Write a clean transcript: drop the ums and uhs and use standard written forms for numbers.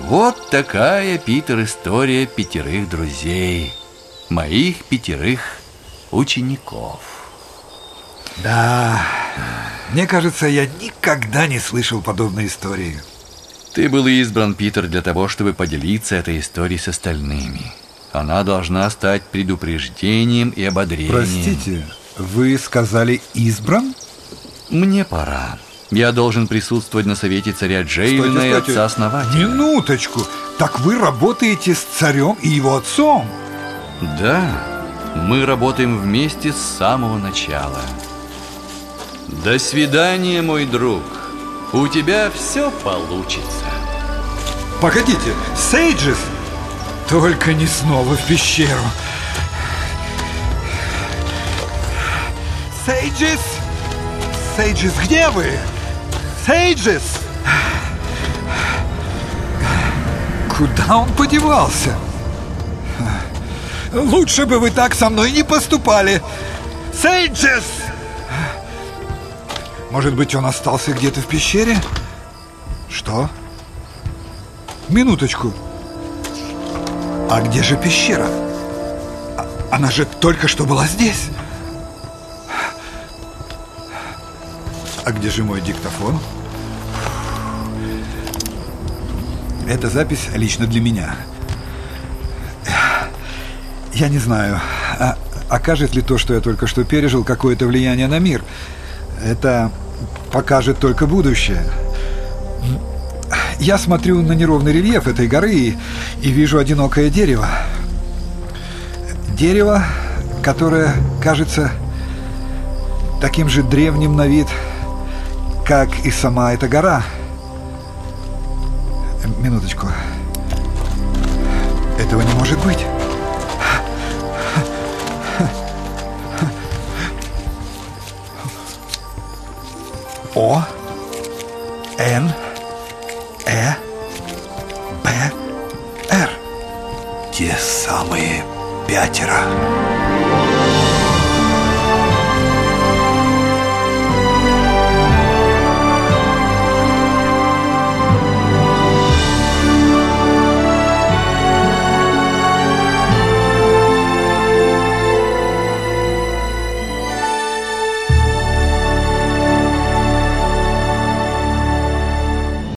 Вот такая, Питер, история 5 друзей. Моих 5 учеников. Да, мне кажется, я никогда не слышал подобной истории. Ты был избран, Питер, для того, чтобы поделиться этой историей с остальными. Она должна стать предупреждением и ободрением. Простите, вы сказали избран? Мне пора. Я должен присутствовать на совете царя Джейлина и отца-основателя. Минуточку, так вы работаете с царем и его отцом? Да, мы работаем вместе с самого начала. До свидания, мой друг. У тебя все получится. Погодите, Сейджис! Только не снова в пещеру. Сейджис! Сейджис, где вы? Сейджис! Куда он подевался? Лучше бы вы так со мной не поступали. Сейджис! Может быть, он остался где-то в пещере? Что? Минуточку. А где же пещера? Она же только что была здесь. А где же мой диктофон? Эта запись лично для меня. Я не знаю, окажет ли то, что я только что пережил, какое-то влияние на мир. Это покажет только будущее. Я смотрю на неровный рельеф этой горы и вижу одинокое дерево. Дерево, которое кажется таким же древним на вид, как и сама эта гора. Минуточку. Этого не может быть. О, Н, Э, Б, Р. Те самые 5.